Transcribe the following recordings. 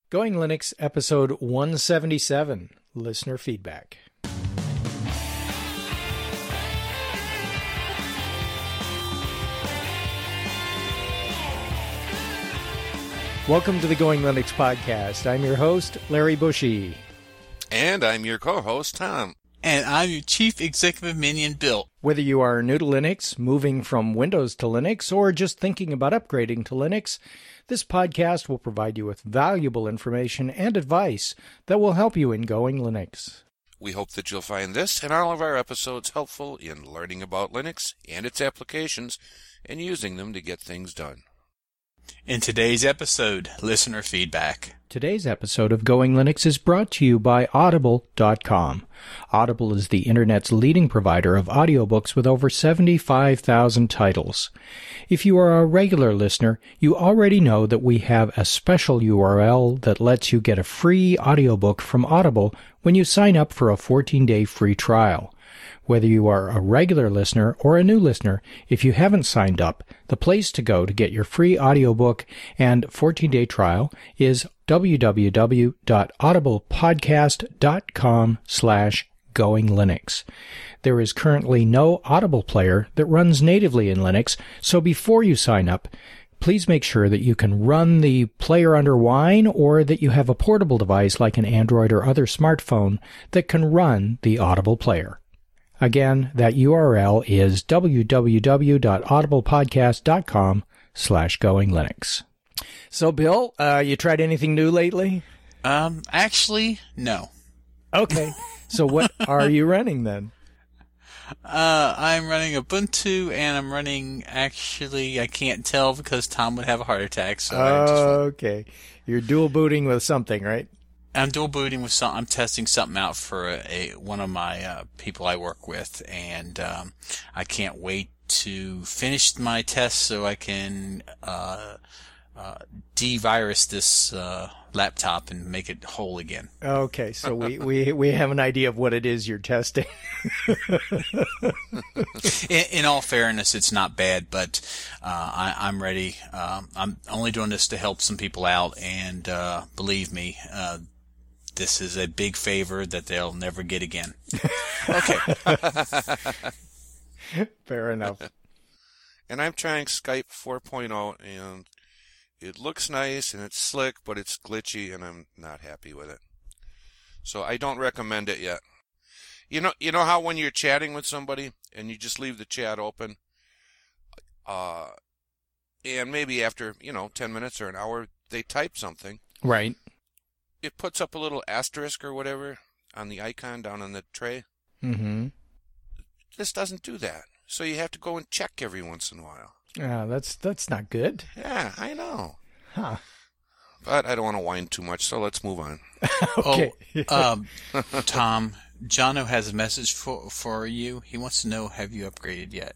Going Linux, episode 177, listener feedback. Welcome to the Going Linux podcast. I'm your host, Larry Bushy. And I'm your co-host, Tom. And I'm your Chief Executive Minion, Bill. Whether you are new to Linux, moving from Windows to Linux, or just thinking about upgrading to Linux, this podcast will provide you with valuable information and advice that will help you in Going Linux. We hope that you'll find this and all of our episodes helpful in learning about Linux and its applications and using them to get things done. In today's episode, listener feedback. Today's episode of Going Linux is brought to you by Audible.com. Audible is the Internet's leading provider of audiobooks with over 75,000 titles. If you are a regular listener, you already know that we have a special URL that lets you get a free audiobook from Audible when you sign up for a 14-day free trial. Whether you are a regular listener or a new listener, if you haven't signed up, the place to go to get your free audiobook and 14-day trial is www.audiblepodcast.com/goinglinux. There is currently no Audible player that runs natively in Linux, so before you sign up, please make sure that you can run the player under Wine or that you have a portable device like an Android or other smartphone that can run the Audible player. Again, that URL is www.audiblepodcast.com/goinglinux. So, Bill, you tried anything new lately? Actually, no. Okay. So what are you running then? I'm running Ubuntu, and I'm running, actually, I can't tell because Tom would have a heart attack. So okay. You're dual booting with something, right? I'm dual booting with I'm testing something out for one of my people I work with, and I can't wait to finish my test so I can de-virus this laptop and make it whole again. Okay, so we have an idea of what it is you're testing. In all fairness, it's not bad, but I'm ready. I'm only doing this to help some people out, and believe me, this is a big favor that they'll never get again. Okay. Fair enough. And I'm trying Skype 4.0, and it looks nice and it's slick, but it's glitchy, and I'm not happy with it. So I don't recommend it yet. You know how when you're chatting with somebody and you just leave the chat open, and maybe after 10 minutes or an hour they type something. Right. It puts up a little asterisk or whatever on the icon down on the tray. Mm-hmm. This doesn't do that. So you have to go and check every once in a while. That's not good. Yeah, I know. Huh. But I don't want to whine too much, so let's move on. Okay. Tom, Jono has a message for you. He wants to know, have you upgraded yet?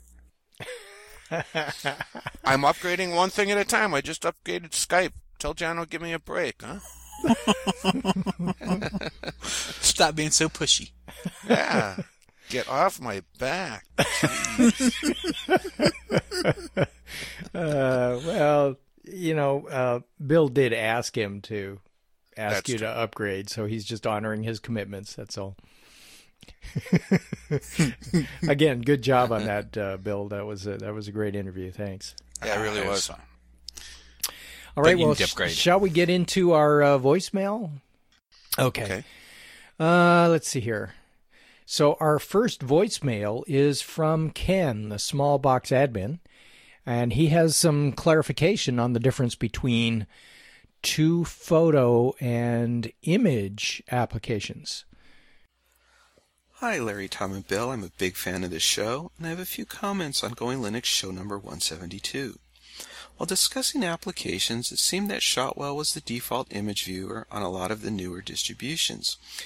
I'm upgrading one thing at a time. I just upgraded Skype. Tell Jono, give me a break, huh? Stop being so pushy. Yeah. Get off my back. Well, Bill did ask him to ask you to upgrade, so he's just honoring his commitments. That's all. Again, good job on that, Bill. That was a great interview. Thanks. Yeah, it really was. All right, well, shall we get into our voicemail? Okay. Let's see here. So our first voicemail is from Ken, the small box admin, and he has some clarification on the difference between two photo and image applications. Hi, Larry, Tom, and Bill. I'm a big fan of this show, and I have a few comments on Going Linux show number 172. While discussing applications, it seemed that Shotwell was the default image viewer on a lot of the newer distributions.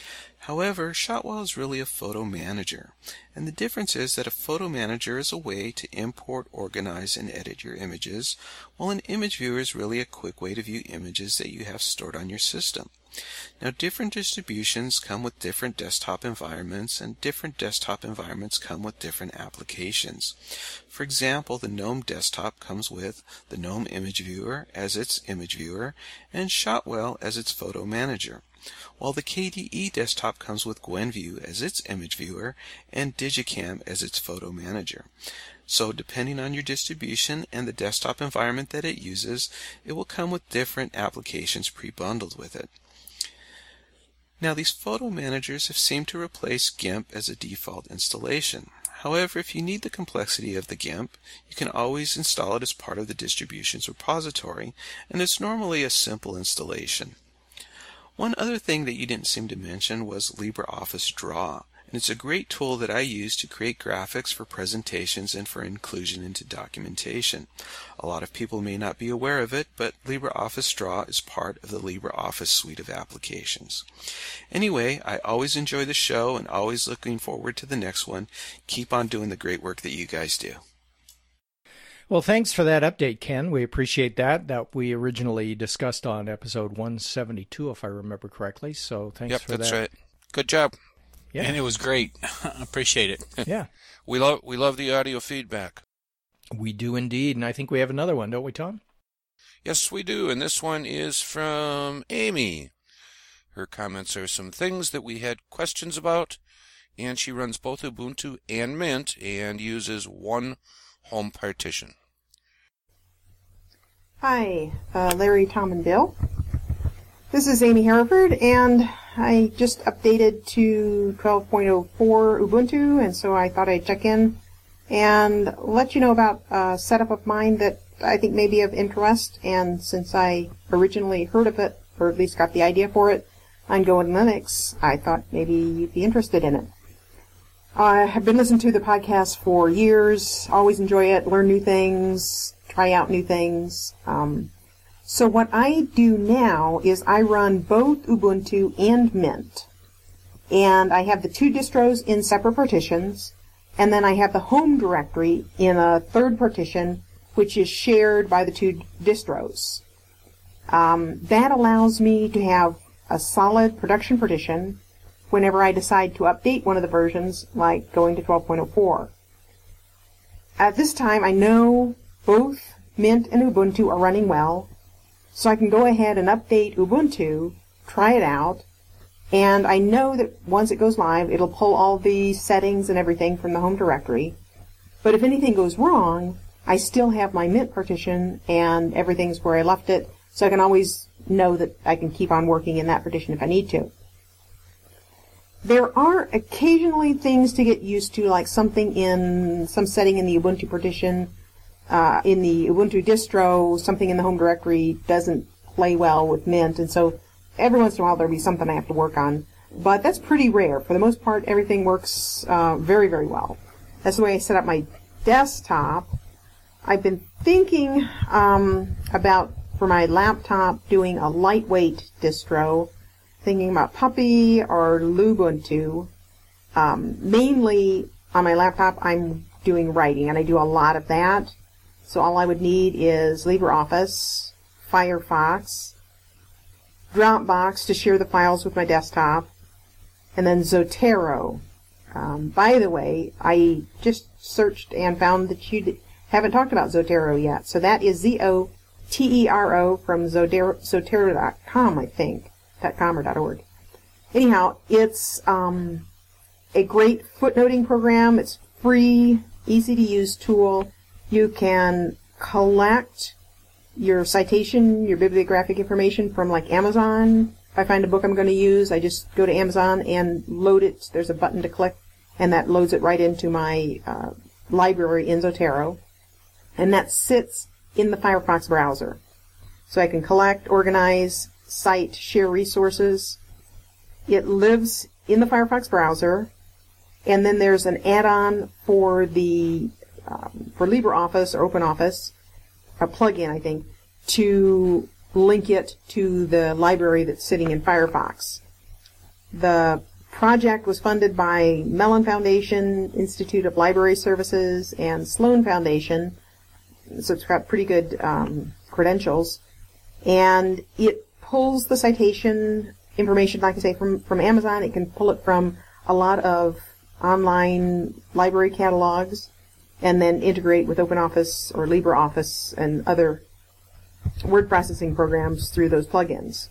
However, Shotwell is really a photo manager, and the difference is that a photo manager is a way to import, organize, and edit your images, while an image viewer is really a quick way to view images that you have stored on your system. Now, different distributions come with different desktop environments, and different desktop environments come with different applications. For example, the GNOME desktop comes with the GNOME Image Viewer as its image viewer, and Shotwell as its photo manager, while the KDE desktop comes with Gwenview as its image viewer and Digicam as its photo manager. So depending on your distribution and the desktop environment that it uses, it will come with different applications pre-bundled with it. Now, these photo managers have seemed to replace GIMP as a default installation. However, if you need the complexity of the GIMP, you can always install it as part of the distribution's repository, and it's normally a simple installation. One other thing that you didn't seem to mention was LibreOffice Draw, and it's a great tool that I use to create graphics for presentations and for inclusion into documentation. A lot of people may not be aware of it, but LibreOffice Draw is part of the LibreOffice suite of applications. Anyway, I always enjoy the show and always looking forward to the next one. Keep on doing the great work that you guys do. Well, thanks for that update, Ken. We appreciate that. That we originally discussed on episode 172, if I remember correctly. So thanks for that. Yep, that's right. Good job. Yeah. And it was great. I appreciate it. Yeah. We love the audio feedback. We do indeed. And I think we have another one, don't we, Tom? Yes, we do. And this one is from Amy. Her comments are some things that we had questions about. And she runs both Ubuntu and Mint and uses one home partition. Hi, Larry, Tom, and Bill. This is Amy Hereford, and I just updated to 12.04 Ubuntu, and so I thought I'd check in and let you know about a setup of mine that I think may be of interest. And since I originally heard of it, or at least got the idea for it, on Go and Linux, I thought maybe you'd be interested in it. I have been listening to the podcast for years, always enjoy it, learn new things, try out new things. So what I do now is I run both Ubuntu and Mint. And I have the two distros in separate partitions, and then I have the home directory in a third partition, which is shared by the two distros. That allows me to have a solid production partition whenever I decide to update one of the versions, like going to 12.04. At this time, I know both Mint and Ubuntu are running well, so I can go ahead and update Ubuntu, try it out, and I know that once it goes live, it'll pull all the settings and everything from the home directory. But if anything goes wrong, I still have my Mint partition and everything's where I left it, so I can always know that I can keep on working in that partition if I need to. There are occasionally things to get used to, like something in some setting in the Ubuntu partition, in the Ubuntu distro, something in the home directory doesn't play well with Mint, and so every once in a while there'll be something I have to work on. But that's pretty rare. For the most part, everything works very, very well. That's the way I set up my desktop. I've been thinking about, for my laptop, doing a lightweight distro, thinking about Puppy or Lubuntu. Mainly on my laptop, I'm doing writing, and I do a lot of that. So all I would need is LibreOffice, Firefox, Dropbox to share the files with my desktop, and then Zotero. By the way, I just searched and found that you haven't talked about Zotero yet. So that is Zotero from Zotero.com, I think. .com or .org. Anyhow, it's a great footnoting program. It's free, easy to use tool. You can collect your citation, your bibliographic information from like Amazon. If I find a book I'm going to use, I just go to Amazon and load it. There's a button to click, and that loads it right into my library in Zotero. And that sits in the Firefox browser. So I can collect, organize, cite, share resources. It lives in the Firefox browser, and then there's an add-on for the for LibreOffice or OpenOffice, a plugin, I think, to link it to the library that's sitting in Firefox. The project was funded by Mellon Foundation, Institute of Library Services, and Sloan Foundation. So it's got pretty good credentials. And it pulls the citation information, like I say, from Amazon. It can pull it from a lot of online library catalogs and then integrate with OpenOffice or LibreOffice and other word processing programs through those plugins.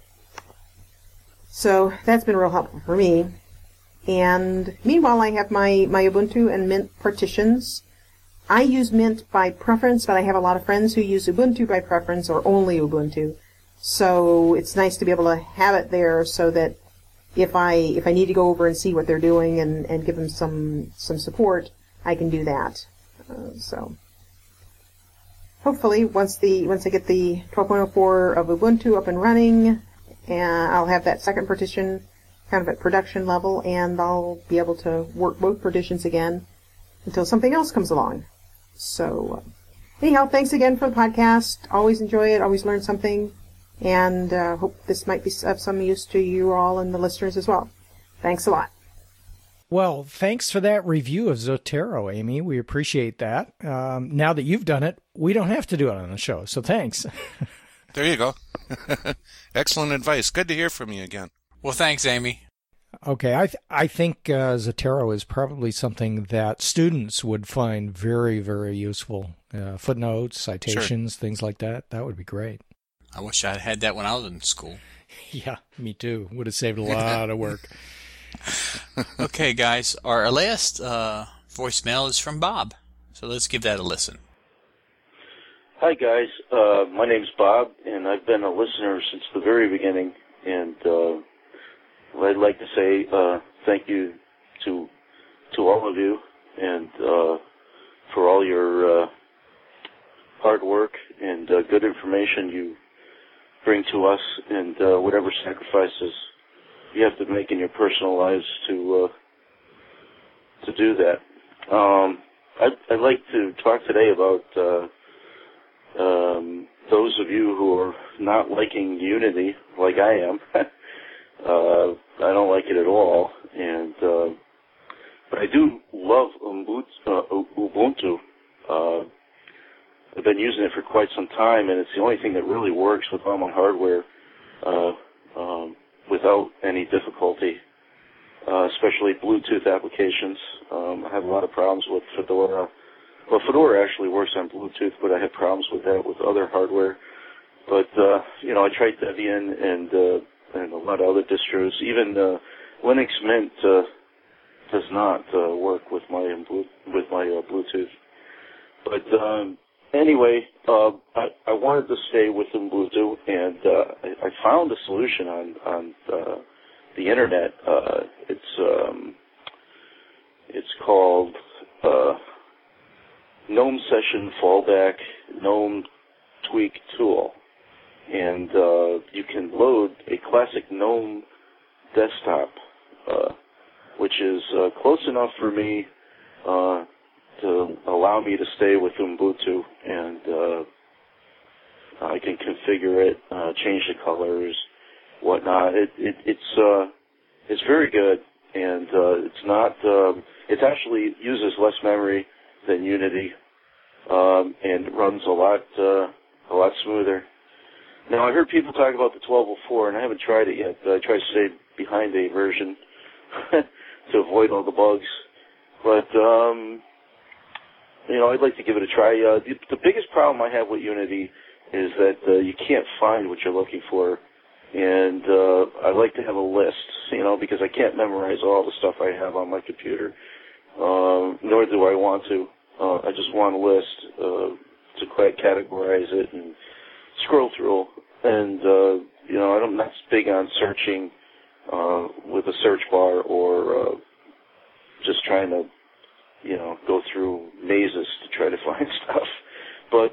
So that's been real helpful for me. And meanwhile, I have my Ubuntu and Mint partitions. I use Mint by preference, but I have a lot of friends who use Ubuntu by preference or only Ubuntu. So it's nice to be able to have it there so that if I need to go over and see what they're doing and give them some support, I can do that. So hopefully once I get the 12.04 of Ubuntu up and running, and I'll have that second partition kind of at production level, and I'll be able to work both partitions again until something else comes along. So anyhow, thanks again for the podcast. Always enjoy it. Always learn something. And hope this might be of some use to you all and the listeners as well. Thanks a lot. Well, thanks for that review of Zotero, Amy. We appreciate that. Now that you've done it, we don't have to do it on the show, so thanks. There you go. Excellent advice. Good to hear from you again. Well, thanks, Amy. Okay, I think Zotero is probably something that students would find very, very useful. Footnotes, citations, sure. Things like that. That would be great. I wish I had that when I was in school. Yeah, me too. Would have saved a lot of work. Okay, guys, our last voicemail is from Bob, so let's give that a listen. Hi, guys. My name's Bob, and I've been a listener since the very beginning, and I'd like to say thank you to all of you, and for all your hard work and good information you bring to us, and whatever sacrifices you have to make in your personal lives to do that. I'd like to talk today about those of you who are not liking Unity like I am. I don't like it at all, and but I do love Ubuntu. I've been using it for quite some time, and it's the only thing that really works with all my hardware without any difficulty, especially Bluetooth applications. I have a lot of problems with Fedora. Well, Fedora actually works on Bluetooth, but I have problems with that with other hardware. But, I tried Debian and a lot of other distros. Even Linux Mint does not work with my Bluetooth. But anyway, I wanted to stay with Ubuntu, and I found a solution on the internet. It's called GNOME Session Fallback GNOME Tweak Tool, and you can load a classic GNOME desktop, which is close enough for me to allow me to stay with Ubuntu, and I can configure it, change the colors, whatnot. It's very good, and it's not. It actually uses less memory than Unity, and it runs a lot smoother. Now, I heard people talk about the 1204, and I haven't tried it yet. I try to stay behind a version to avoid all the bugs, but I'd like to give it a try. The biggest problem I have with Unity is that you can't find what you're looking for, and I like to have a list, because I can't memorize all the stuff I have on my computer, nor do I want to. I just want a list to categorize it and scroll through, and I'm not big on searching with a search bar or just trying to go through mazes to try to find stuff. But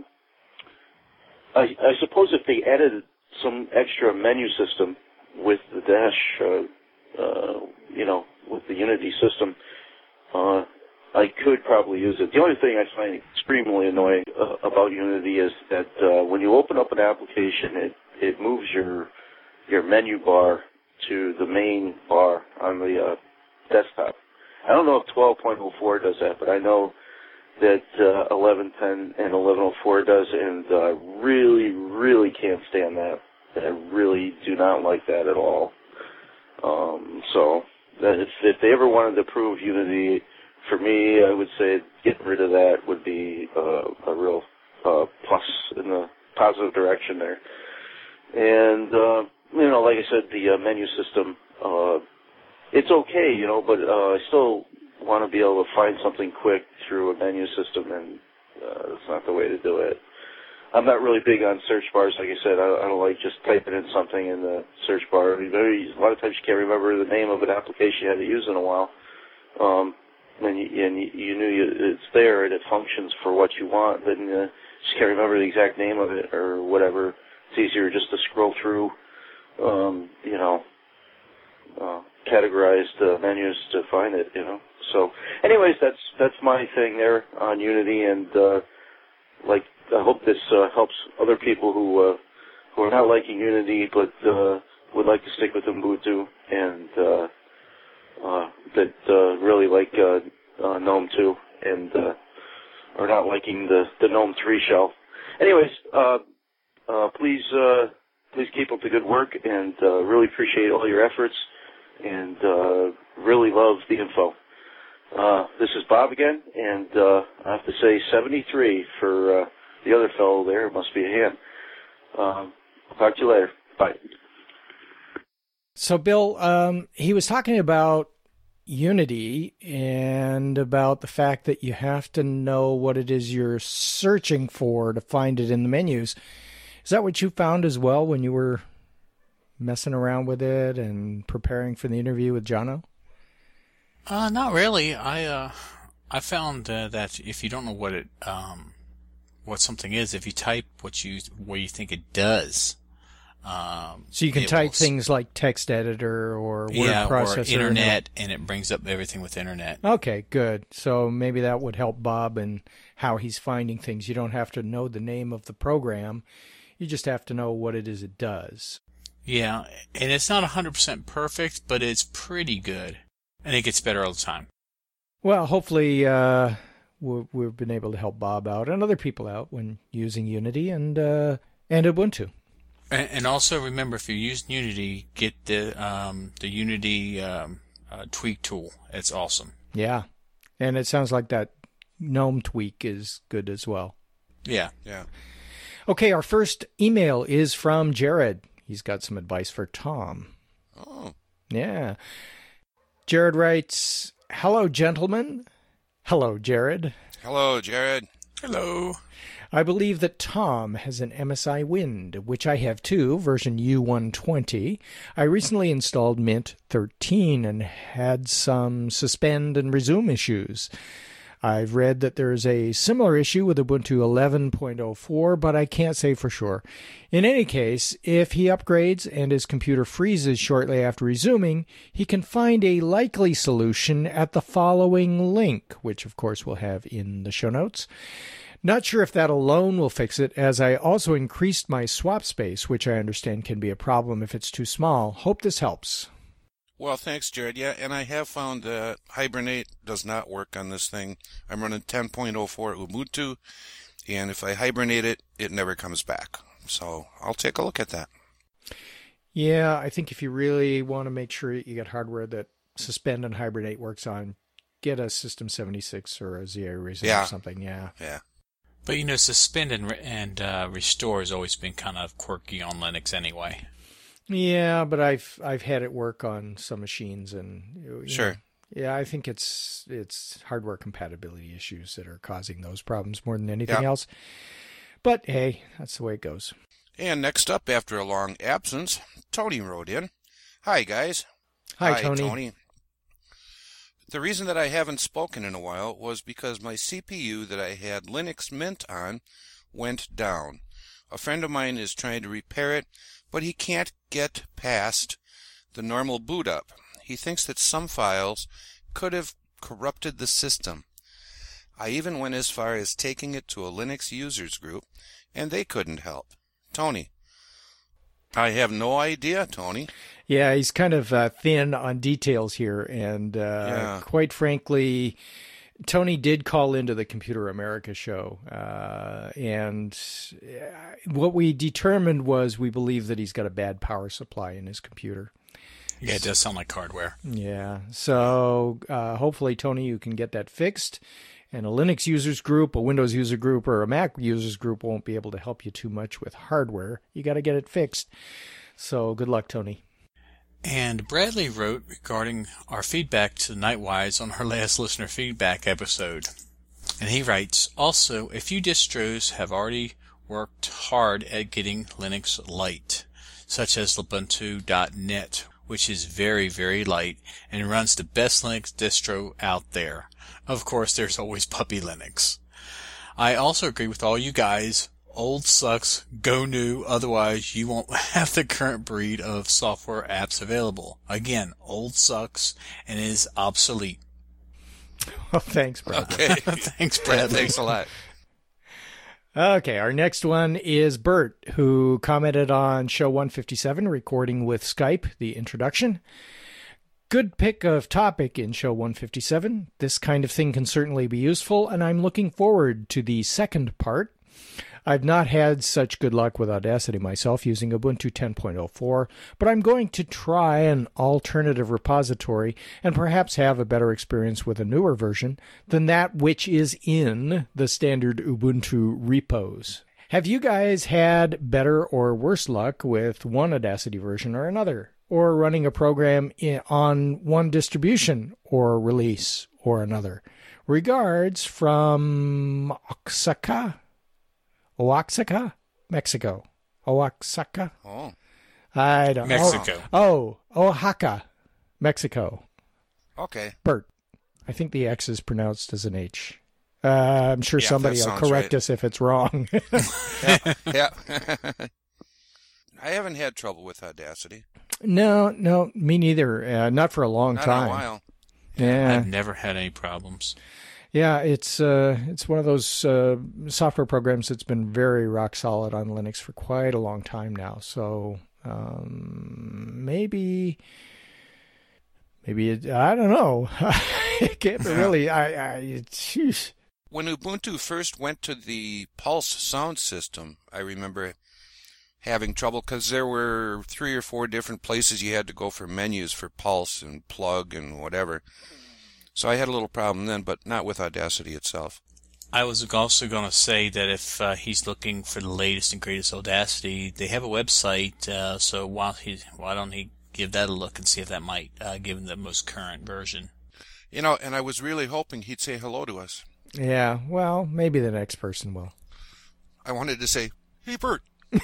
I suppose if they added some extra menu system with the dash, with the Unity system, I could probably use it. The only thing I find extremely annoying about Unity is that when you open up an application, it moves your menu bar to the main bar on the desktop. I don't know if 12.04 does that, but I know that 11.10 and 11.04 does, and really, really can't stand that. I really do not like that at all. So that if they ever wanted to prove Unity, for me, I would say getting rid of that would be a real plus in the positive direction there. And, like I said, the menu system, it's okay, but I still want to be able to find something quick through a menu system, and that's not the way to do it. I'm not really big on search bars. Like I said, I don't like just typing in something in the search bar. A lot of times you can't remember the name of an application you haven't used in a while. And you knew it's there and it functions for what you want, then you just can't remember the exact name of it or whatever. It's easier just to scroll through, categorized menus to find it, So, anyways, that's my thing there on Unity, and I hope this helps other people who are not liking Unity but would like to stick with Ubuntu and that really like GNOME 2 and are not liking the GNOME 3 shell. Anyways, please keep up the good work, and really appreciate all your efforts, and really love the info. This is Bob again, and I have to say 73 for the other fellow there. It must be a hand. Talk to you later. Bye. So, Bill, he was talking about Unity and about the fact that you have to know what it is you're searching for to find it in the menus. Is that what you found as well when you were messing around with it and preparing for the interview with Jono? Not really. I found that if you don't know what something is, if you type what you think it does, so you can type things like text editor or word processor, or internet, and it brings up everything with internet. Okay, good. So maybe that would help Bob in how he's finding things. You don't have to know the name of the program. You just have to know what it is it does. Yeah, and it's not 100% perfect, but it's pretty good. And it gets better all the time. Well, hopefully we've been able to help Bob out and other people out when using Unity and Ubuntu. And also remember, if you're using Unity, get the Unity tweak tool. It's awesome. Yeah, and it sounds like that GNOME tweak is good as well. Yeah. Okay, our first email is from Jared. He's got some advice for Tom. Oh. Yeah. Jared writes, "Hello, gentlemen." Hello, Jared. Hello, Jared. Hello. I believe that Tom has an MSI Wind, which I have too, version U120. I recently installed Mint 13 and had some suspend and resume issues. I've read that there's a similar issue with Ubuntu 11.04, but I can't say for sure. In any case, if he upgrades and his computer freezes shortly after resuming, he can find a likely solution at the following link, which of course we'll have in the show notes. Not sure if that alone will fix it, as I also increased my swap space, which I understand can be a problem if it's too small. Hope this helps. Well, thanks, Jared. Yeah, and I have found that Hibernate does not work on this thing. I'm running 10.04 Ubuntu, and if I hibernate it, it never comes back. So I'll take a look at that. Yeah, I think if you really want to make sure you get hardware that suspend and hibernate works on, get a System 76 or a ZA Reason or something. Yeah. But suspend and restore has always been kind of quirky on Linux anyway. Yeah, but I've had it work on some machines, and sure. Yeah, I think it's hardware compatibility issues that are causing those problems more than anything else. But hey, that's the way it goes. And next up, after a long absence, Tony wrote in. Hi, guys. Hi, Tony. The reason that I haven't spoken in a while was because my CPU that I had Linux Mint on went down. A friend of mine is trying to repair it, but he can't get past the normal boot up. He thinks that some files could have corrupted the system. I even went as far as taking it to a Linux users group, and they couldn't help. Tony, I have no idea, Tony. Yeah, he's kind of thin on details here, and quite frankly, Tony did call into the Computer America show, and what we determined was we believe that he's got a bad power supply in his computer. Yeah, it does sound like hardware. Yeah, so hopefully, Tony, you can get that fixed. And a Linux users group, a Windows user group, or a Mac users group won't be able to help you too much with hardware. You got to get it fixed. So good luck, Tony. And Bradley wrote regarding our feedback to Nightwise on our last listener feedback episode. And he writes, also, a few distros have already worked hard at getting Linux light, such as Ubuntu.net, which is very, very light and runs the best Linux distro out there. Of course, there's always Puppy Linux. I also agree with all you guys. Old sucks, go new, otherwise you won't have the current breed of software apps available. Again, old sucks and is obsolete. Well, thanks, Bradley. Okay. Thanks, Bradley. Thanks a lot. Okay, our next one is Bert, who commented on show 157, recording with Skype, the introduction. Good pick of topic in show 157. This kind of thing can certainly be useful, and I'm looking forward to the second part. I've not had such good luck with Audacity myself using Ubuntu 10.04, but I'm going to try an alternative repository and perhaps have a better experience with a newer version than that which is in the standard Ubuntu repos. Have you guys had better or worse luck with one Audacity version or another? Or running a program on one distribution or release or another? Regards from Oaxaca, Mexico. Oaxaca? Oh. I don't know. Mexico. Oaxaca, Mexico. Okay. Bert. I think the X is pronounced as an H. I'm sure somebody will correct us if it's wrong. Yeah. I haven't had trouble with Audacity. No, me neither. Not for a long time. Not in a while. Yeah. I've never had any problems. Yeah, it's one of those software programs that's been very rock solid on Linux for quite a long time now. So maybe I don't know. It can't really. When Ubuntu first went to the Pulse sound system, I remember having trouble because there were 3 or 4 different places you had to go for menus for Pulse and Plug and whatever. So I had a little problem then, but not with Audacity itself. I was also going to say that if he's looking for the latest and greatest Audacity, they have a website, so why don't he give that a look and see if that might give him the most current version. You know, and I was really hoping he'd say hello to us. Yeah, well, maybe the next person will. I wanted to say, hey, Bert.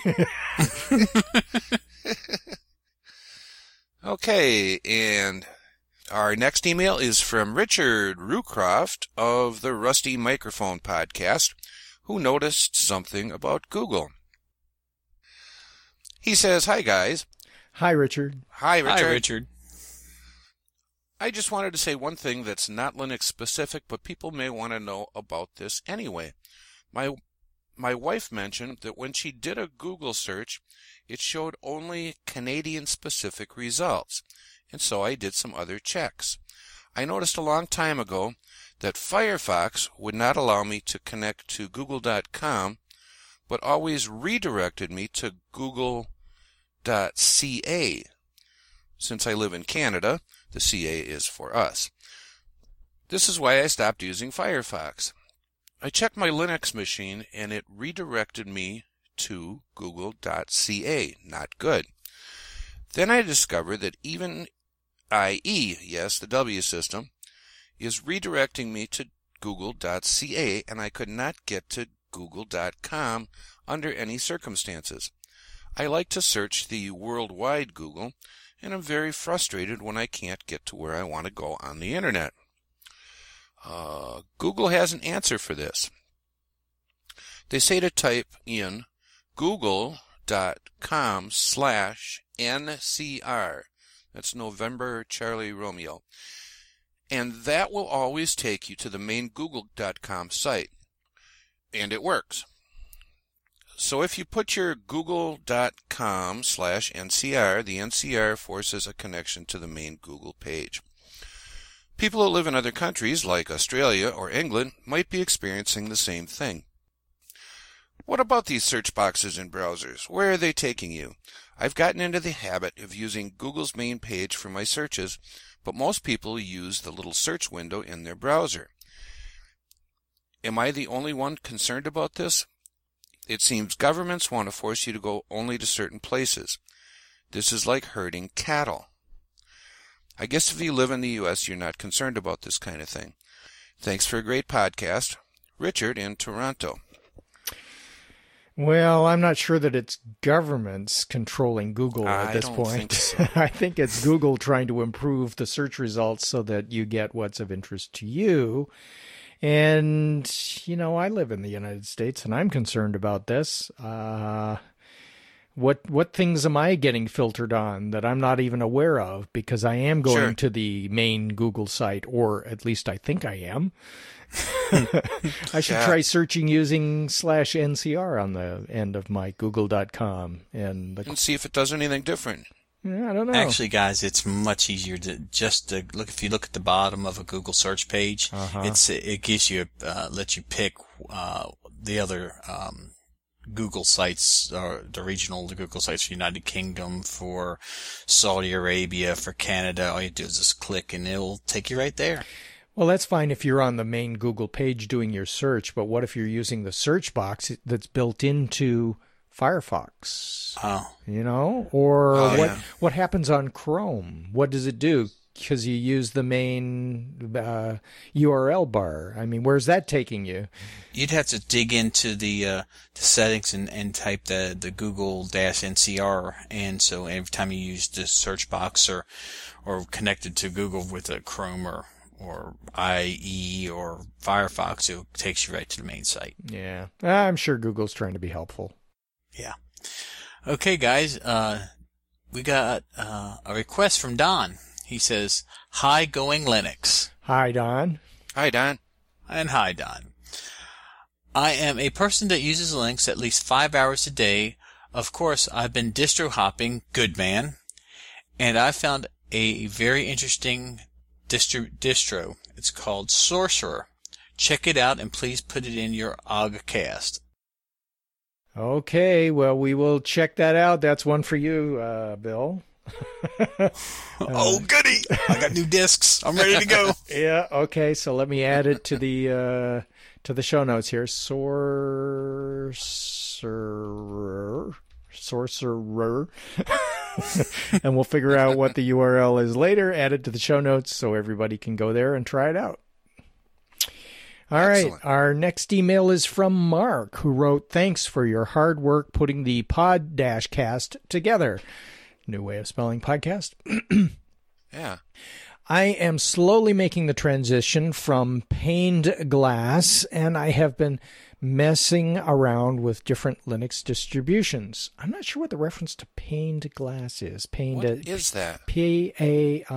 Okay, and our next email is from Richard Rucroft of the Rusty Microphone podcast, who noticed something about Google. He says, hi, guys. Hi, Richard. Hi, Richard. Hi, Richard. I just wanted to say one thing that's not Linux specific, but people may want to know about this anyway. My wife mentioned that when she did a Google search, it showed only Canadian-specific results, and so I did some other checks. I noticed a long time ago that Firefox would not allow me to connect to Google.com, but always redirected me to Google.ca. Since I live in Canada, the CA is for us. This is why I stopped using Firefox. I checked my Linux machine and it redirected me to Google.ca. Not good. Then I discovered that even IE, yes, the W system, is redirecting me to Google.ca, and I could not get to Google.com under any circumstances. I like to search the worldwide Google, and I'm very frustrated when I can't get to where I want to go on the internet. Google has an answer for this. They say to type in google.com/NCR. That's November Charlie Romeo. And that will always take you to the main google.com site. And it works. So if you put your google.com/NCR, the NCR forces a connection to the main Google page. People who live in other countries, like Australia or England, might be experiencing the same thing. What about these search boxes in browsers? Where are they taking you? I've gotten into the habit of using Google's main page for my searches, but most people use the little search window in their browser. Am I the only one concerned about this? It seems governments want to force you to go only to certain places. This is like herding cattle. I guess if you live in the U.S., you're not concerned about this kind of thing. Thanks for a great podcast. Richard in Toronto. Well, I'm not sure that it's governments controlling Google at this point. Think so. I think it's Google trying to improve the search results so that you get what's of interest to you. And, I live in the United States and I'm concerned about this. What things am I getting filtered on that I'm not even aware of? Because I am going to the main Google site, or at least I think I am. I should try searching using /NCR on the end of my google.com and see if it does anything different. I don't know. Actually, guys, it's much easier to look. If you look at the bottom of a Google search page, it gives you lets you pick the other Google sites, or the Google sites for United Kingdom, for Saudi Arabia, for Canada. All you do is just click and it'll take you right there. Well, that's fine if you're on the main Google page doing your search, but what if you're using the search box that's built into Firefox? What happens on Chrome? What does it do? Because you use the main URL bar. I mean, where's that taking you? You'd have to dig into the settings and type the Google-NCR, and so every time you use the search box or connected to Google with a Chrome or IE or Firefox, it takes you right to the main site. Yeah, I'm sure Google's trying to be helpful. Yeah. Okay, guys, we got a request from Don. He says, "Hi, Going Linux." Hi, Don. Hi, Don. And hi, Don. I am a person that uses Linux at least 5 hours a day. Of course, I've been distro hopping, good man, and I found a very interesting distro. It's called Sorcerer. Check it out and please put it in your Ogcast. Okay, well, we will check that out. That's one for you, Bill. Oh, goody! I got new discs. I'm ready to go. Yeah. Okay. So let me add it to the show notes here. Sorcerer, and we'll figure out what the URL is later. Add it to the show notes so everybody can go there and try it out. All Excellent. right. Our next email is from Mark, who wrote, "Thanks for your hard work putting the pod-cast together." New way of spelling podcast. Yeah. I am slowly making the transition from paned glass, and I have been messing around with different Linux distributions. I'm not sure what the reference to paned glass is. Paned. What is that? Pained.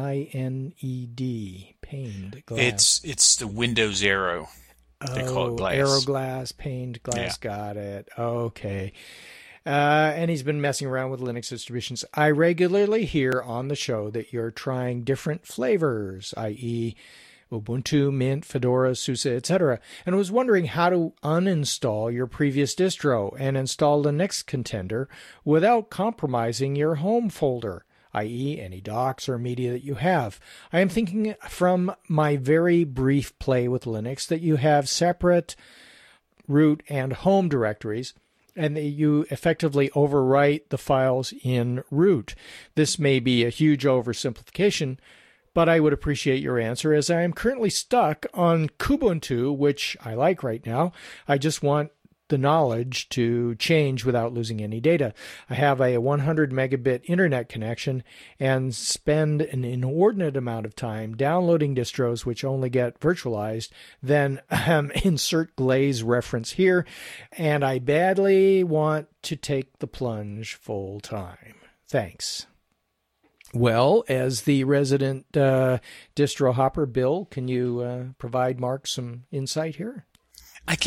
Paned glass. It's the Windows Aero. They call it glass. Aero glass, paned glass. Yeah. Got it. Okay. And he's been messing around with Linux distributions. I regularly hear on the show that you're trying different flavors, i.e. Ubuntu, Mint, Fedora, SUSE, etc. And I was wondering how to uninstall your previous distro and install the next contender without compromising your home folder, i.e. any docs or media that you have. I am thinking from my very brief play with Linux that you have separate root and home directories, and that you effectively overwrite the files in root. This may be a huge oversimplification, but I would appreciate your answer, as I am currently stuck on Kubuntu, which I like right now. I just want the knowledge to change without losing any data. I have a 100 megabit internet connection and spend an inordinate amount of time downloading distros which only get virtualized, then insert Glaze reference here, and I badly want to take the plunge full time. Thanks. Well, as the resident distro hopper, Bill, can you provide Mark some insight here? I can.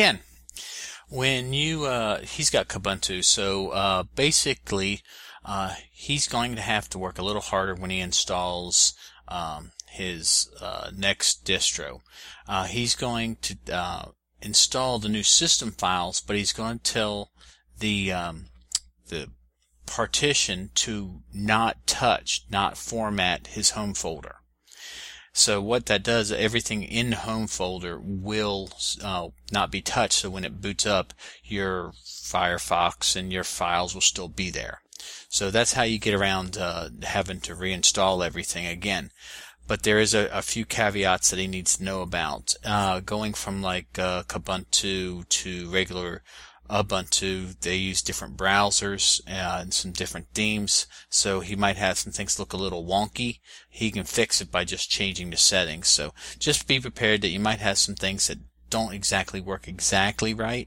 When you, he's got Kubuntu, so basically he's going to have to work a little harder when he installs his next distro. He's going to install the new system files, but he's going to tell the partition to not touch, not format his home folder. So what that does, everything in the home folder will not be touched. So when it boots up, your Firefox and your files will still be there. So that's how you get around having to reinstall everything again. But there is a few caveats that he needs to know about. Going from like Kubuntu to regular Ubuntu, they use different browsers and some different themes, so he might have some things look a little wonky. He can fix it by just changing the settings. So just be prepared that you might have some things that don't exactly work exactly right.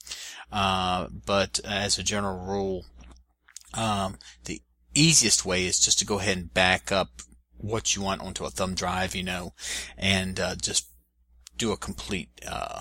But as a general rule, the easiest way is just to go ahead and back up what you want onto a thumb drive, and just do a complete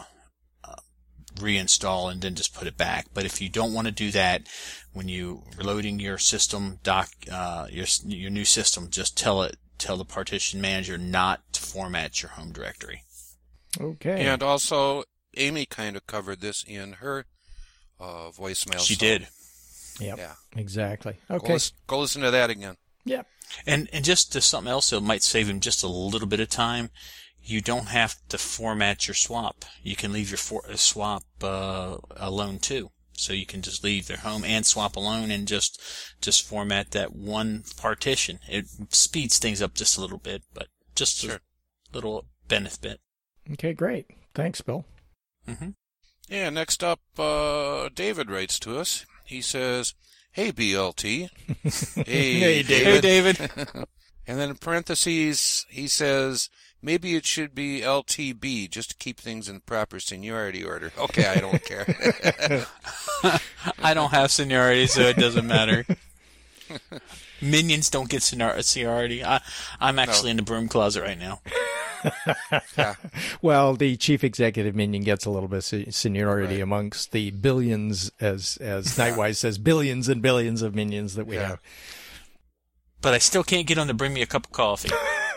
reinstall and then just put it back. But if you don't want to do that, when you are loading your system your new system, just tell the partition manager not to format your home directory. Okay. And also, Amy kind of covered this in her voicemail. She did. Yep. Yeah. Exactly. Okay. Go listen to that again. Yep. And just to something else that might save him just a little bit of time. You don't have to format your swap. You can leave your swap alone too. So you can just leave their home and swap alone and just format that one partition. It speeds things up just a little bit, but just a little benefit. Okay, great. Thanks, Bill. Mm-hmm. Yeah, next up, David writes to us. He says, "Hey, BLT." Hey, David. And then in parentheses, he says, "Maybe it should be LTB, just to keep things in proper seniority order." Okay, I don't care. I don't have seniority, so it doesn't matter. Minions don't get seniority. I'm actually in the broom closet right now. Yeah. Well, the chief executive minion gets a little bit of seniority amongst the billions, as Nightwise says, billions and billions of minions that we have. But I still can't get on to bring me a cup of coffee.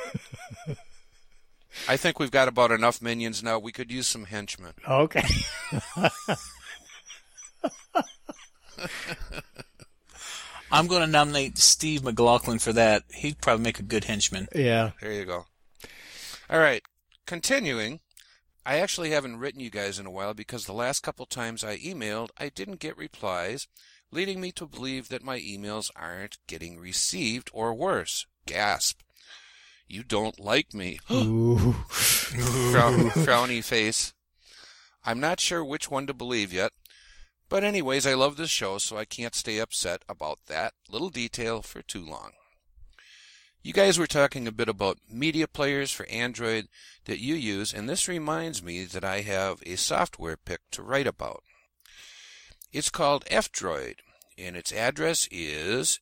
I think we've got about enough minions now. We could use some henchmen. Okay. I'm going to nominate Steve McLaughlin for that. He'd probably make a good henchman. Yeah. There you go. All right. Continuing, I actually haven't written you guys in a while because the last couple times I emailed, I didn't get replies, leading me to believe that my emails aren't getting received, or worse. Gasp. You don't like me. Ooh. Frowny face. I'm not sure which one to believe yet. But anyways, I love this show, so I can't stay upset about that little detail for too long. You guys were talking a bit about media players for Android that you use, and this reminds me that I have a software pick to write about. It's called F-Droid, and its address is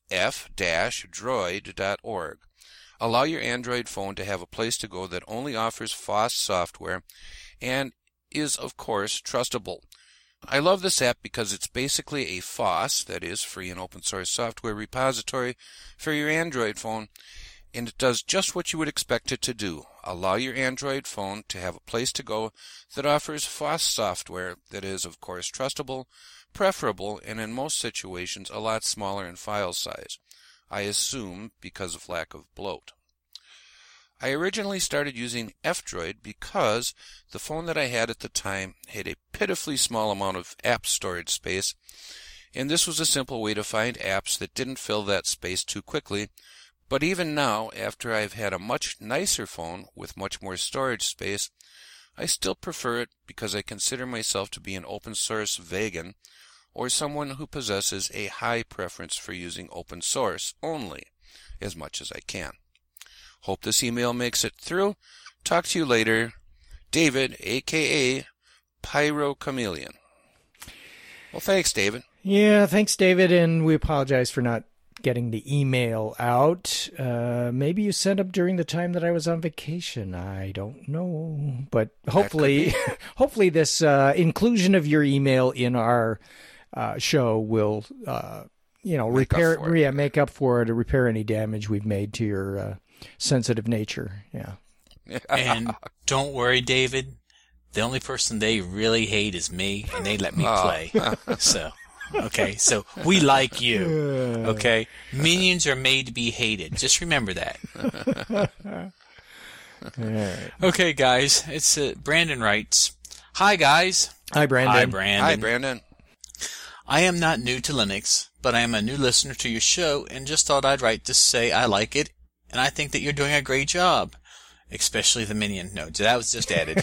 f-droid.org. Allow your Android phone to have a place to go that only offers FOSS software and is, of course, trustable. I love this app because it's basically a FOSS, that is, free and open source software repository for your Android phone, and it does just what you would expect it to do. Allow your Android phone to have a place to go that offers FOSS software that is, of course, trustable, preferable, and in most situations a lot smaller in file size. I assume because of lack of bloat. I originally started using F-Droid because the phone that I had at the time had a pitifully small amount of app storage space, and this was a simple way to find apps that didn't fill that space too quickly. But even now, after I've had a much nicer phone with much more storage space, I still prefer it because I consider myself to be an open source vegan, or someone who possesses a high preference for using open source only, as much as I can. Hope this email makes it through. Talk to you later. David, a.k.a. Pyro Chameleon. Well, thanks, David. Yeah, thanks, David, and we apologize for not getting the email out. Maybe you sent them during the time that I was on vacation. I don't know. But hopefully, hopefully this inclusion of your email in our show will, make up for it or repair any damage we've made to your sensitive nature. Yeah. And don't worry, David. The only person they really hate is me, and they let me play. So we like you. Okay? Minions are made to be hated. Just remember that. Okay, guys. It's Brandon writes, "Hi, guys." Hi, Brandon. Hi, Brandon. Hi, Brandon. I am not new to Linux, but I am a new listener to your show, and just thought I'd write to say I like it, and I think that you're doing a great job. Especially the Minion. No, that was just added.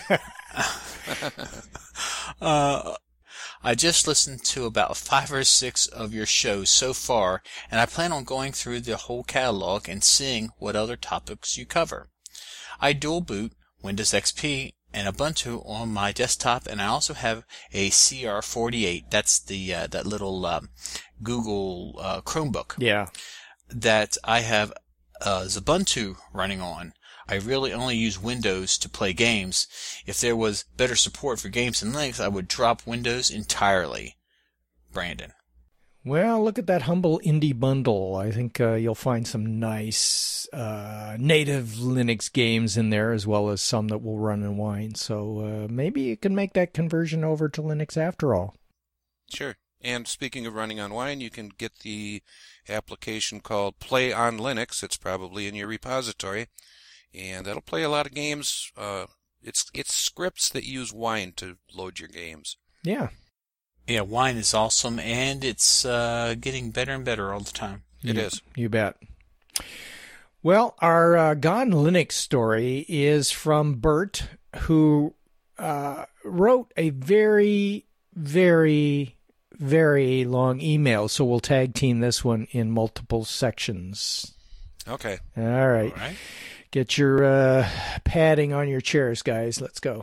I just listened to about 5 or 6 of your shows so far, and I plan on going through the whole catalog and seeing what other topics you cover. I dual boot Windows XP and Ubuntu on my desktop, and I also have a CR48. That's the that little Google Chromebook. Yeah. That I have Ubuntu running on. I really only use Windows to play games. If there was better support for games in Linux, I would drop Windows entirely. Brandon. Well, look at that humble indie bundle. I think you'll find some nice native Linux games in there, as well as some that will run in Wine. So maybe you can make that conversion over to Linux after all. Sure. And speaking of running on Wine, you can get the application called Play on Linux. It's probably in your repository. And that'll play a lot of games. It's scripts that use Wine to load your games. Yeah. Yeah, Wine is awesome, and it's getting better and better all the time. It is. You bet. Well, our Gone Linux story is from Bert, who wrote a very, very, very long email. So we'll tag team this one in multiple sections. Okay. All right. Get your padding on your chairs, guys. Let's go.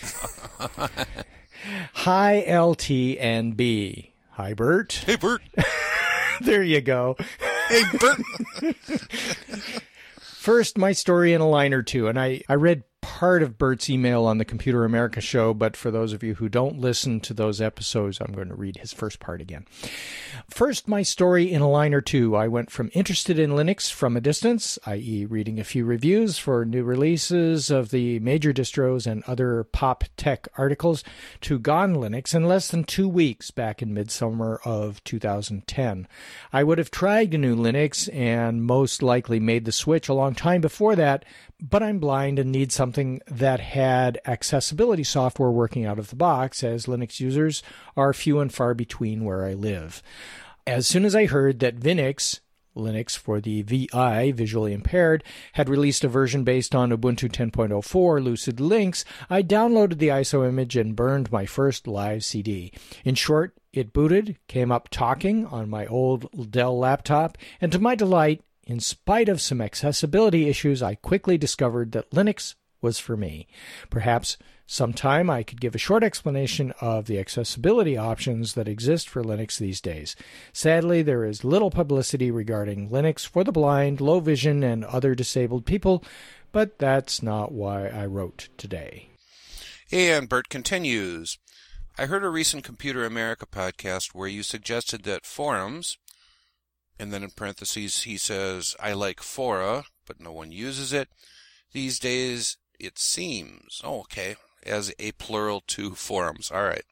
Hi, LT and B. Hi, Bert. Hey, Bert. There you go. Hey, Bert. First, my story in a line or two. And I read part of Bert's email on the Computer America show, but for those of you who don't listen to those episodes, I'm going to read his first part again. First, my story in a line or two. I went from interested in Linux from a distance, i.e. reading a few reviews for new releases of the major distros and other pop tech articles, to Gone Linux in less than 2 weeks back in midsummer of 2010. I would have tried GNU Linux and most likely made the switch a long time before that, but I'm blind and need something that had accessibility software working out of the box, as Linux users are few and far between where I live. As soon as I heard that Vinix, Linux for the VI, visually impaired, had released a version based on Ubuntu 10.04 Lucid Links, I downloaded the ISO image and burned my first live CD. In short, it booted, came up talking on my old Dell laptop, and to my delight, in spite of some accessibility issues, I quickly discovered that Linux was for me. Perhaps sometime I could give a short explanation of the accessibility options that exist for Linux these days. Sadly, there is little publicity regarding Linux for the blind, low vision, and other disabled people, but that's not why I wrote today. And Bert continues, I heard a recent Computer America podcast where you suggested that forums, and then in parentheses he says, I like fora, but no one uses it. These days, it seems, as a plural to forums. All right.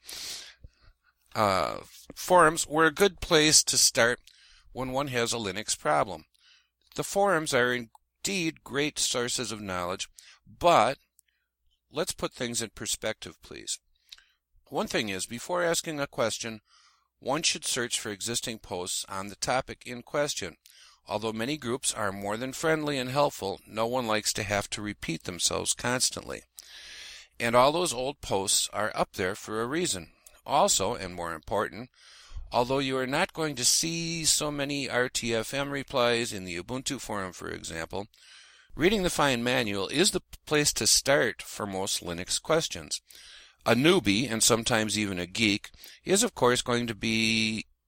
Forums were a good place to start when one has a Linux problem. The forums are indeed great sources of knowledge, but let's put things in perspective, please. One thing is, before asking a question, one should search for existing posts on the topic in question. Although many groups are more than friendly and helpful, no one likes to have to repeat themselves constantly. And all those old posts are up there for a reason. Also, and more important, although you are not going to see so many RTFM replies in the Ubuntu forum, for example, reading the fine manual is the place to start for most Linux questions. A newbie, and sometimes even a geek, is of course going to be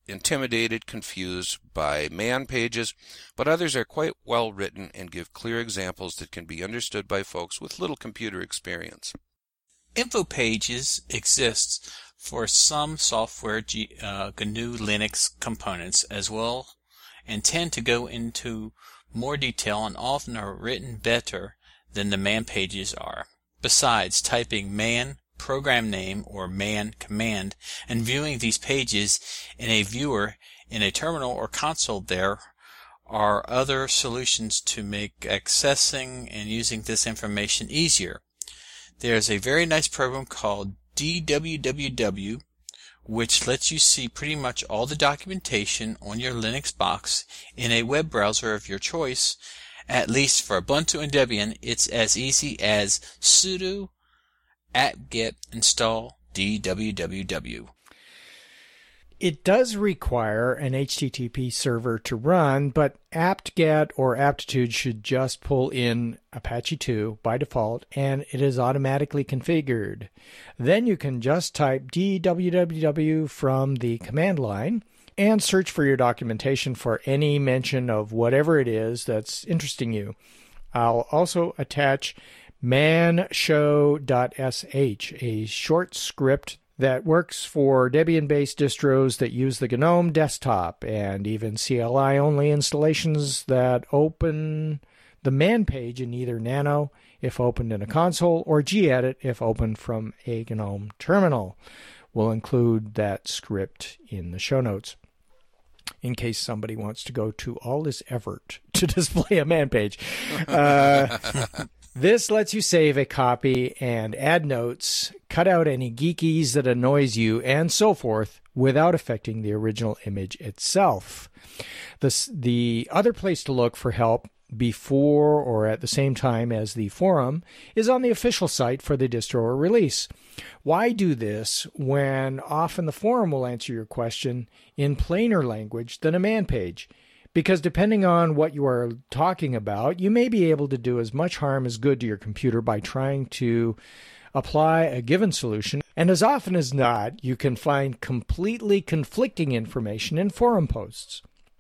intimidated, confused by man pages, but others are quite well written and give clear examples that can be understood by folks with little computer experience. Info pages exists for some software GNU Linux components as well, and tend to go into more detail and often are written better than the man pages are. Besides, typing man program name or man command and viewing these pages in a viewer in a terminal or console, there are other solutions to make accessing and using this information easier. There's a very nice program called DWWW, which lets you see pretty much all the documentation on your Linux box in a web browser of your choice. At least for Ubuntu and Debian, it's as easy as sudo apt-get install DWWW. It does require an HTTP server to run, but apt-get or aptitude should just pull in Apache 2 by default, and it is automatically configured. Then you can just type DWWW from the command line and search for your documentation for any mention of whatever it is that's interesting you. I'll also attach manshow.sh, a short script that works for Debian-based distros that use the GNOME desktop, and even CLI-only installations that open the man page in either Nano if opened in a console, or gedit if opened from a GNOME terminal. We'll include that script in the show notes in case somebody wants to go to all this effort to display a man page. This lets you save a copy and add notes, cut out any geekies that annoys you, and so forth, without affecting the original image itself. The other place to look for help before or at the same time as the forum is on the official site for the distro or release. Why do this when often the forum will answer your question in plainer language than a man page? Because depending on what you are talking about, you may be able to do as much harm as good to your computer by trying to apply a given solution. And as often as not, you can find completely conflicting information in forum posts.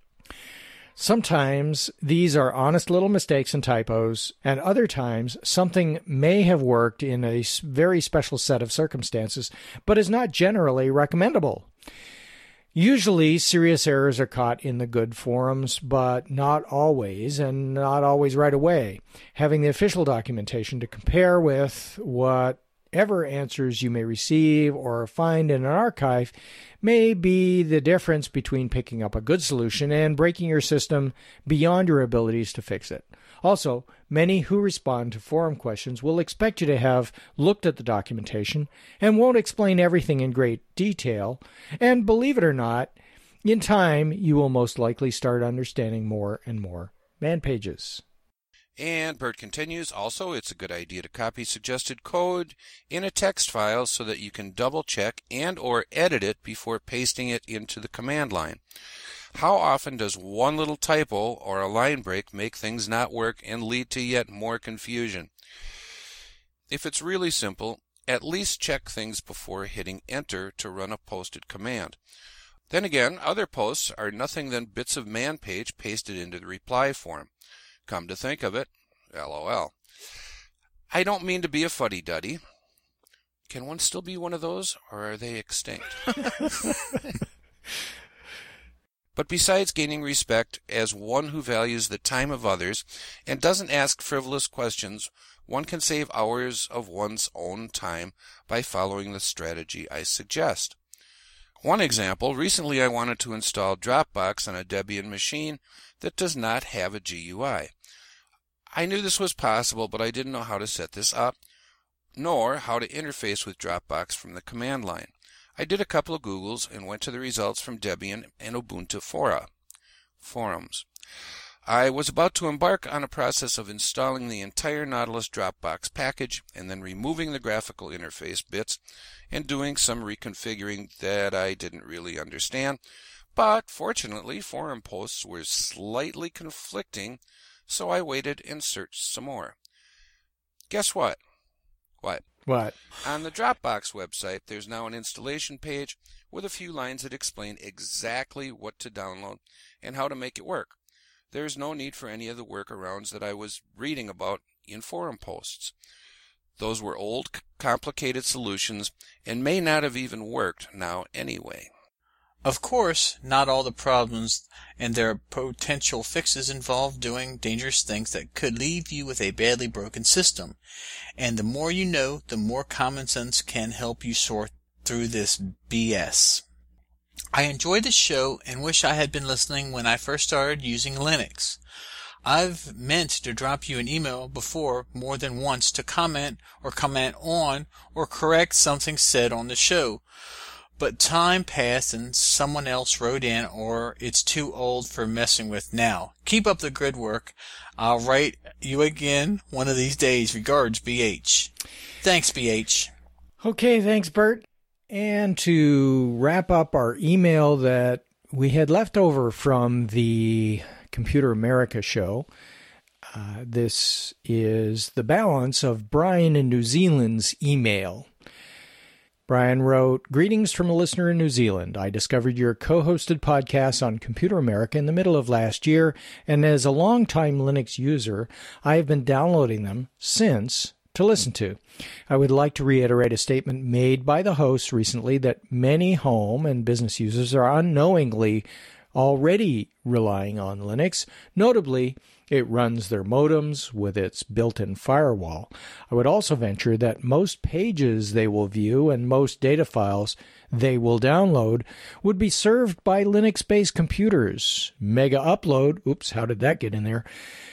Sometimes these are honest little mistakes and typos, and other times something may have worked in a very special set of circumstances, but is not generally recommendable. Usually, serious errors are caught in the good forums, but not always, and not always right away. Having the official documentation to compare with whatever answers you may receive or find in an archive may be the difference between picking up a good solution and breaking your system beyond your abilities to fix it. Also, many who respond to forum questions will expect you to have looked at the documentation and won't explain everything in great detail, and believe it or not, in time you will most likely start understanding more and more man pages. And Bert continues, also it's a good idea to copy suggested code in a text file so that you can double check and or edit it before pasting it into the command line. How often does one little typo or a line break make things not work and lead to yet more confusion? If it's really simple, at least check things before hitting enter to run a posted command. Then again, other posts are nothing than bits of man page pasted into the reply form. Come to think of it, LOL. I don't mean to be a fuddy-duddy. Can one still be one of those, or are they extinct? But besides gaining respect as one who values the time of others and doesn't ask frivolous questions, one can save hours of one's own time by following the strategy I suggest. One example, recently I wanted to install Dropbox on a Debian machine that does not have a GUI. I knew this was possible, but I didn't know how to set this up, nor how to interface with Dropbox from the command line. I did a couple of Googles and went to the results from Debian and Ubuntu forums. I was about to embark on a process of installing the entire Nautilus Dropbox package and then removing the graphical interface bits and doing some reconfiguring that I didn't really understand. But fortunately, forum posts were slightly conflicting, so I waited and searched some more. Guess what? What? What? On the Dropbox website, there's now an installation page with a few lines that explain exactly what to download and how to make it work. There's no need for any of the workarounds that I was reading about in forum posts. Those were old, complicated solutions and may not have even worked now anyway. Of course, not all the problems and their potential fixes involve doing dangerous things that could leave you with a badly broken system. And the more you know, the more common sense can help you sort through this BS. I enjoy this show and wish I had been listening when I first started using Linux. I've meant to drop you an email before more than once to comment on or correct something said on the show. But time passed and someone else wrote in, or it's too old for messing with now. Keep up the good work. I'll write you again one of these days. Regards, BH. Thanks, BH. Okay, thanks, Bert. And to wrap up our email that we had left over from the Computer America show, this is the balance of Brian in New Zealand's email. Brian wrote, "Greetings from a listener in New Zealand. I discovered your co-hosted podcast on Computer America in the middle of last year, and as a longtime Linux user, I have been downloading them since to listen to. I would like to reiterate a statement made by the host recently that many home and business users are unknowingly already relying on Linux. Notably, it runs their modems with its built-in firewall. I would also venture that most pages they will view and most data files they will download would be served by Linux-based computers. Mega Upload, oops, how did that get in there?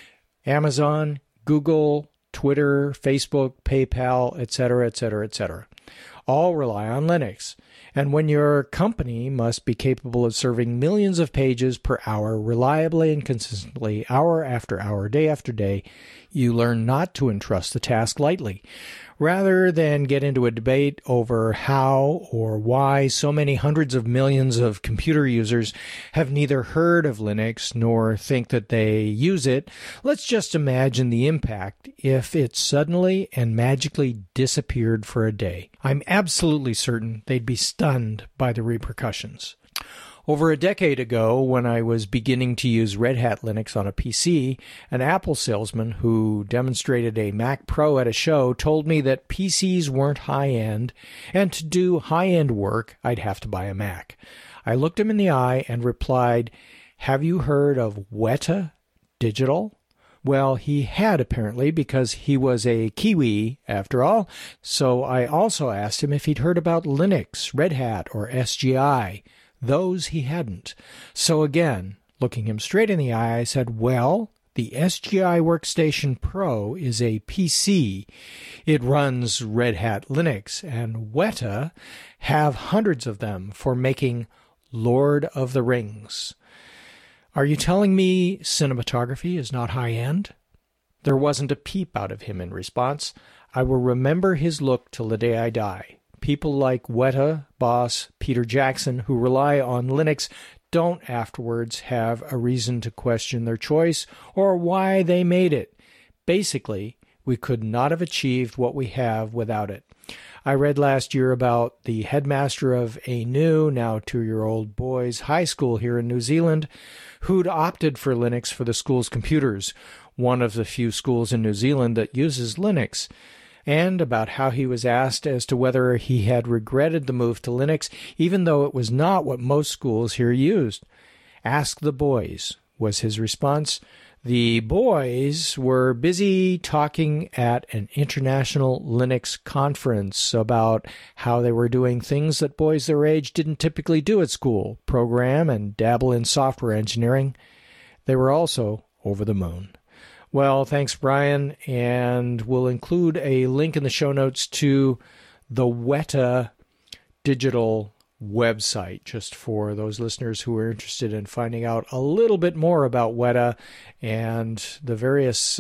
Amazon, Google, Twitter, Facebook, PayPal, etc., etc., etc. All rely on Linux. And when your company must be capable of serving millions of pages per hour reliably and consistently, hour after hour, day after day, you learn not to entrust the task lightly. Rather than get into a debate over how or why so many hundreds of millions of computer users have neither heard of Linux nor think that they use it, let's just imagine the impact if it suddenly and magically disappeared for a day. I'm absolutely certain they'd be stunned by the repercussions. Over a decade ago, when I was beginning to use Red Hat Linux on a PC, an Apple salesman who demonstrated a Mac Pro at a show told me that PCs weren't high-end, and to do high-end work, I'd have to buy a Mac. I looked him in the eye and replied, "Have you heard of Weta Digital?" Well, he had apparently, because he was a Kiwi after all, so I also asked him if he'd heard about Linux, Red Hat, or SGI. Those he hadn't. So again, looking him straight in the eye, I said, well, the SGI Workstation Pro is a PC. It runs Red Hat Linux, and Weta have hundreds of them for making Lord of the Rings. Are you telling me cinematography is not high-end? There wasn't a peep out of him in response. I will remember his look till the day I die. People like Weta boss Peter Jackson, who rely on Linux, don't afterwards have a reason to question their choice or why they made it. Basically, we could not have achieved what we have without it. I read last year about the headmaster of a new, now 2-year-old boys' high school here in New Zealand who'd opted for Linux for the school's computers, one of the few schools in New Zealand that uses Linux, and about how he was asked as to whether he had regretted the move to Linux, even though it was not what most schools here used. "Ask the boys," was his response. The boys were busy talking at an international Linux conference about how they were doing things that boys their age didn't typically do at school, program and dabble in software engineering. They were also over the moon. Well, thanks, Brian, and we'll include a link in the show notes to the Weta Digital website, just for those listeners who are interested in finding out a little bit more about Weta and the various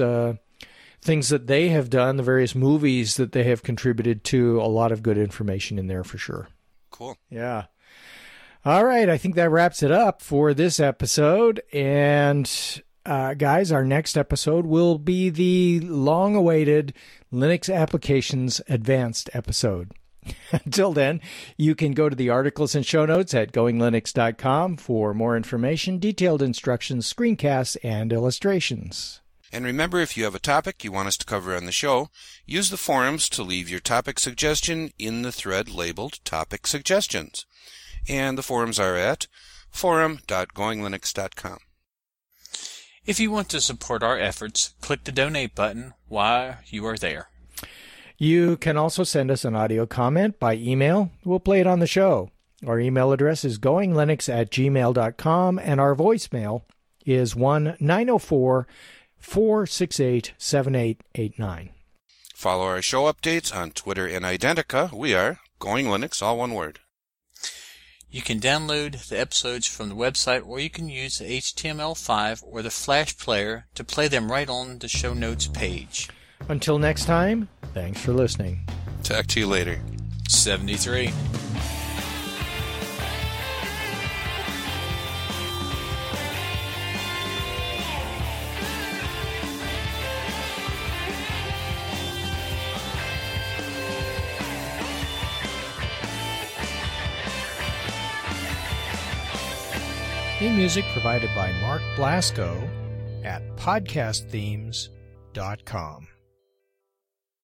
things that they have done, the various movies that they have contributed to. A lot of good information in there for sure. Cool. Yeah. All right, I think that wraps it up for this episode, and guys, our next episode will be the long-awaited Linux Applications Advanced episode. Until then, you can go to the articles and show notes at goinglinux.com for more information, detailed instructions, screencasts, and illustrations. And remember, if you have a topic you want us to cover on the show, use the forums to leave your topic suggestion in the thread labeled Topic Suggestions. And the forums are at forum.goinglinux.com. If you want to support our efforts, click the donate button while you are there. You can also send us an audio comment by email. We'll play it on the show. Our email address is goinglinux@gmail.com, and our voicemail is 1-904-468-7889. Follow our show updates on Twitter and Identica. We are Going Linux, all one word. You can download the episodes from the website, or you can use the HTML5 or the Flash player to play them right on the show notes page. Until next time, thanks for listening. Talk to you later. 73. Theme music provided by Mark Blasco at podcastthemes.com.